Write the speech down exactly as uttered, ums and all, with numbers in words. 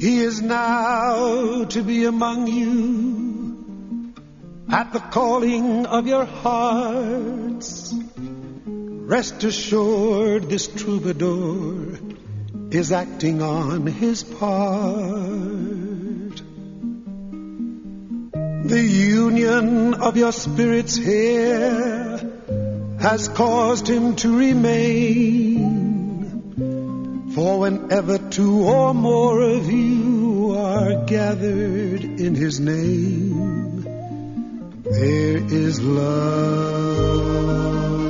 He is now to be among you at the calling of your hearts. Rest assured this troubadour is acting on his part. The union of your spirits here has caused him to remain. For whenever two or more of you are gathered in his name, there is love.